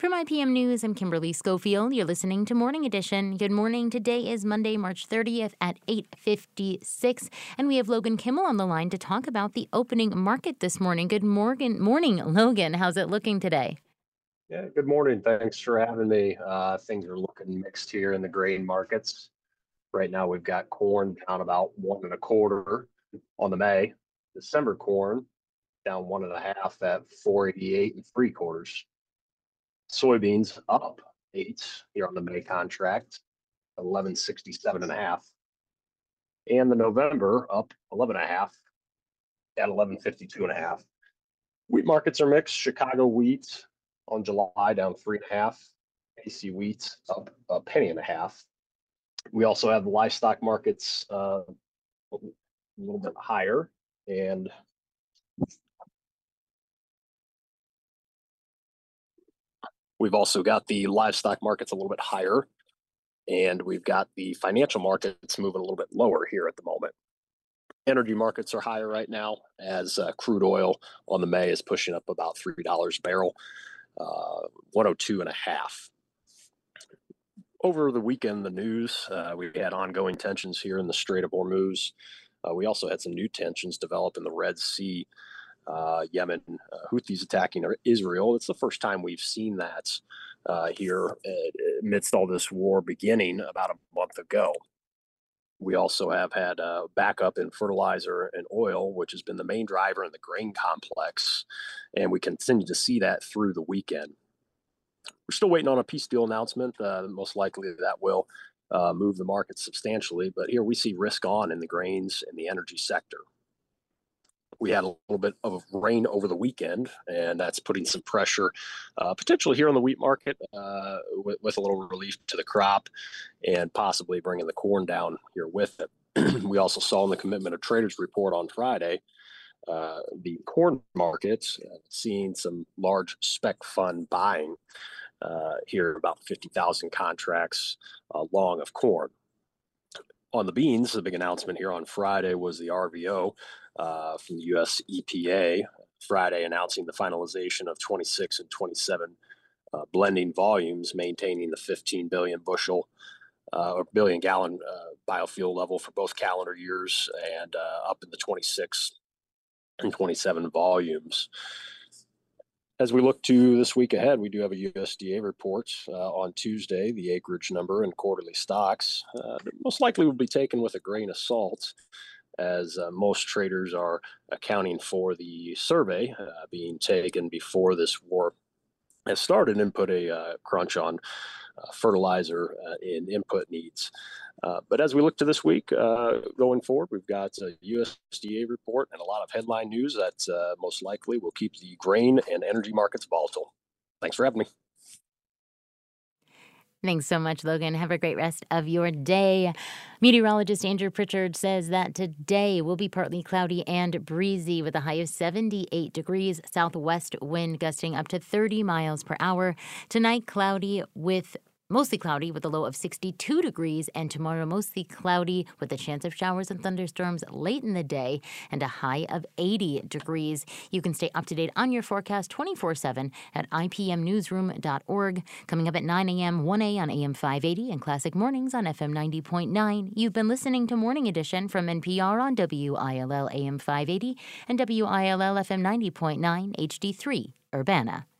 From IPM News, I'm Kimberly Schofield. You're listening to Morning Edition. Good morning. Today is Monday, March 30th at 8:56, and we have Logan Kimmel on the line to talk about the opening market this morning. Good morning, Logan. How's it looking today? Yeah, good morning. Thanks for having me. Things are looking mixed here in the grain markets. Right now, we've got corn down about 1.25 on the May. December corn down 1.5 at 488 and three quarters. Soybeans up 8 here on the May contract, 1167 and a half. And the November up 11.5 at 1152 and a half. Wheat markets are mixed. Chicago wheat on July down 3.5. AC wheat up a penny and a half. We also have the livestock markets a little bit higher, and we've also got the livestock markets a little bit higher, and we've got the financial markets moving a little bit lower here at the moment. Energy markets are higher right now as crude oil on the May is pushing up about $3 a barrel, 102 and a half. Over the weekend, the news, we had ongoing tensions here in the Strait of Hormuz. We also had some new tensions develop in the Red Sea. Yemen, Houthis attacking Israel. It's the first time we've seen that here amidst all this war beginning about a month ago. We also have had a backup in fertilizer and oil, which has been the main driver in the grain complex, and we continue to see that through the weekend. We're still waiting on a peace deal announcement. Most likely that will move the market substantially, but here we see risk on in the grains and the energy sector. We had a little bit of rain over the weekend, and that's putting some pressure potentially here on the wheat market with a little relief to the crop and possibly bringing the corn down here with it. We also saw in the Commitment of Traders report on Friday the corn markets seeing some large spec fund buying here, about 50,000 contracts long of corn. On the beans, the big announcement here on Friday was the RVO from the U.S. EPA Friday announcing the finalization of 26 and 27 blending volumes, maintaining the 15 billion bushel or billion gallon biofuel level for both calendar years and up in the 26 and 27 volumes. As we look to this week ahead, we do have a USDA report on Tuesday, the acreage number and quarterly stocks. Most likely will be taken with a grain of salt, as most traders are accounting for the survey being taken before this war has started and put a crunch on fertilizer and input needs. But as we look to this week going forward, we've got a USDA report and a lot of headline news that most likely will keep the grain and energy markets volatile. Thanks for having me. Thanks so much, Logan. Have a great rest of your day. Meteorologist Andrew Pritchard says that today will be partly cloudy and breezy with a high of 78 degrees, southwest wind gusting up to 30 miles per hour. Tonight, mostly cloudy with a low of 62 degrees, and tomorrow mostly cloudy with a chance of showers and thunderstorms late in the day and a high of 80 degrees. You can stay up to date on your forecast 24/7 at ipmnewsroom.org. Coming up at 9 a.m., 1A on AM 580 and Classic Mornings on FM 90.9. You've been listening to Morning Edition from NPR on WILL AM 580 and WILL FM 90.9 HD3 Urbana.